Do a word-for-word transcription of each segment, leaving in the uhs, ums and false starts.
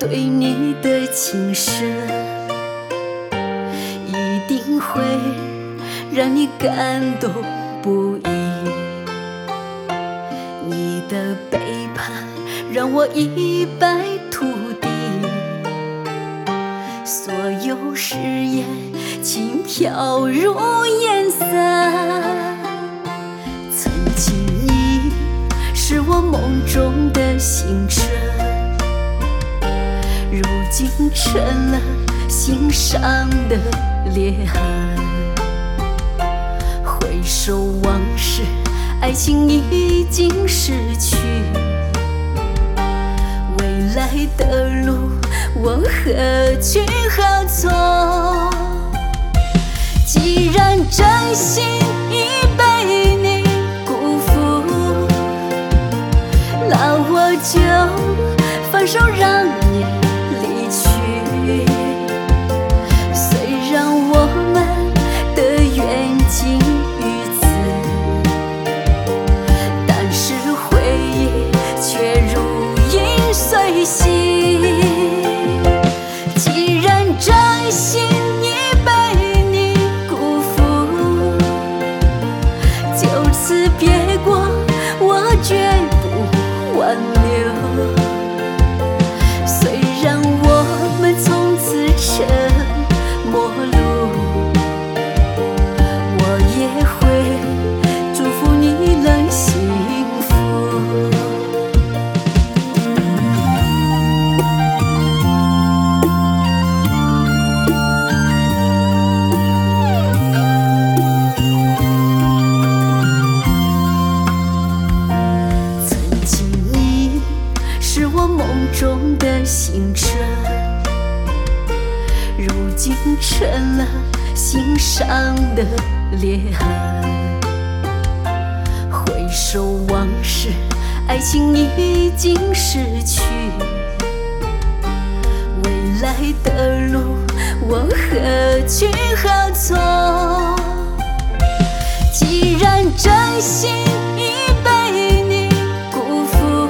对你的情深，一定会让你感动不已。你的背叛让我一败涂地，所有誓言轻飘如烟散。曾经你是我梦中的星辰，如今成了心上的裂痕。回首往事，爱情已经逝去，未来的路我何去何从？既然真心已被你辜负，那我就放手让你离去。虽然我们的缘尽于此，但是回忆却如影随形。既然真心已被你辜负，就此别过，我绝不挽留。虽然我们从此沉陌路，我也会祝福你能幸福。曾经你是我梦中的星辰，如今成了心上的裂痕。回首往事，爱情已经逝去，未来的路我何去何从？既然真心已被你辜负，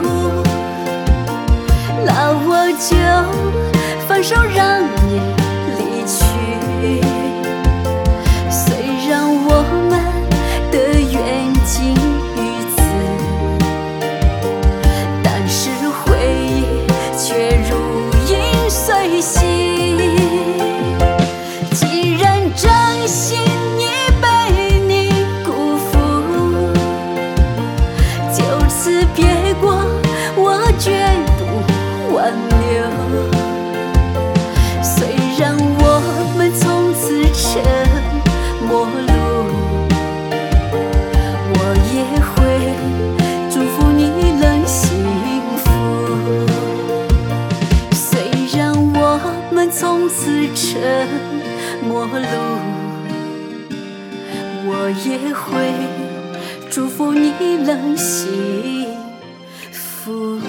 那我就放手让你离去。虽然我们的缘尽于此，但是回忆却如影随形。既然真心已被你辜负，就此别过，我绝不挽留。虽然我们从此沉陌路，我也会祝福你能幸福。虽然我们从此沉陌路，我也会祝福你能幸福。